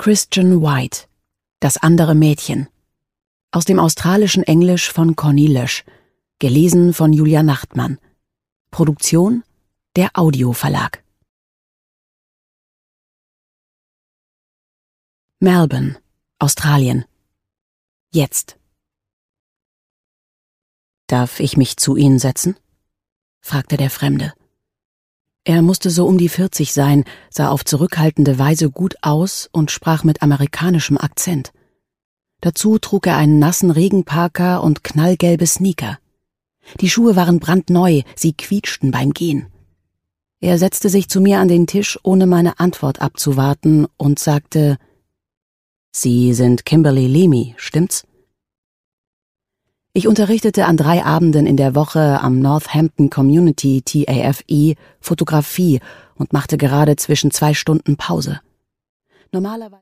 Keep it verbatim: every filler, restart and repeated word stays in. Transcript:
Christian White, Das andere Mädchen. Aus dem australischen Englisch von Conny Lösch. Gelesen von Julia Nachtmann. Produktion der Audio Verlag. Melbourne, Australien. Jetzt. »Darf ich mich zu Ihnen setzen?« fragte der Fremde. Er musste so um die vierzig sein, sah auf zurückhaltende Weise gut aus und sprach mit amerikanischem Akzent. Dazu trug er einen nassen Regenparker und knallgelbe Sneaker. Die Schuhe waren brandneu, sie quietschten beim Gehen. Er setzte sich zu mir an den Tisch, ohne meine Antwort abzuwarten, und sagte: »Sie sind Kimberly Leamy, stimmt's?« Ich unterrichtete an drei Abenden in der Woche am Northampton Community T A F E Fotografie und machte gerade zwischen zwei Stunden Pause. Normalerweise